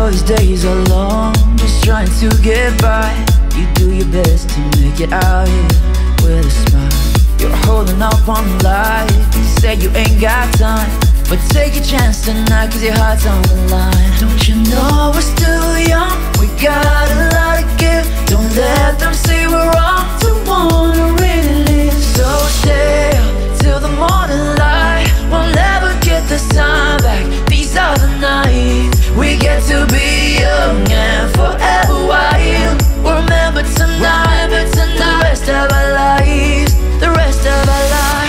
know these days are long, just trying to get by. You do your best to make it out here with a smile. You're holding up on life, you say you ain't got time, but take a chance tonight, cause your heart's on the line. Don't you know we're still young, we got a lot to give. Don't let them say we're wrong, don't wanna really live. So stay up till the morning light, we'll never get this time back. These are the nights we get to be young and forever wild. We'll remember tonight, but tonight, the rest of our lives, the rest of our lives.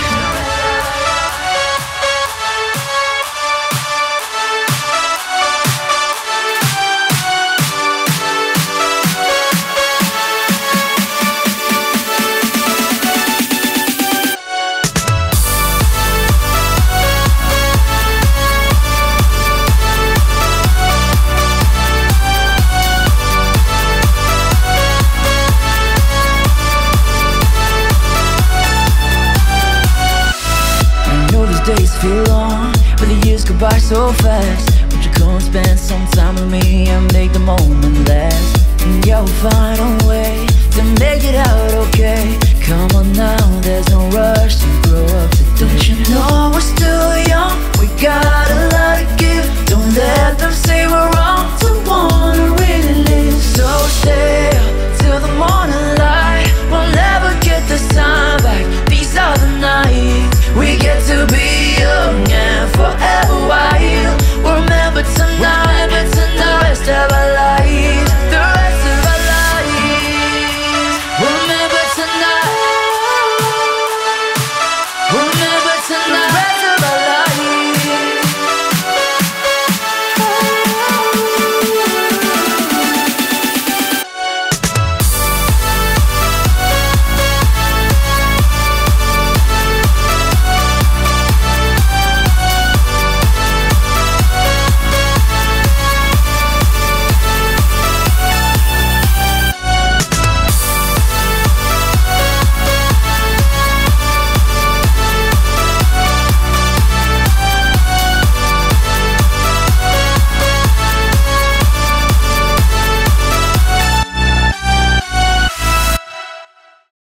Days feel long, but the years go by so fast. Won't you come spend some time with me and make the moment last? And you'll find a way to make it out okay. Come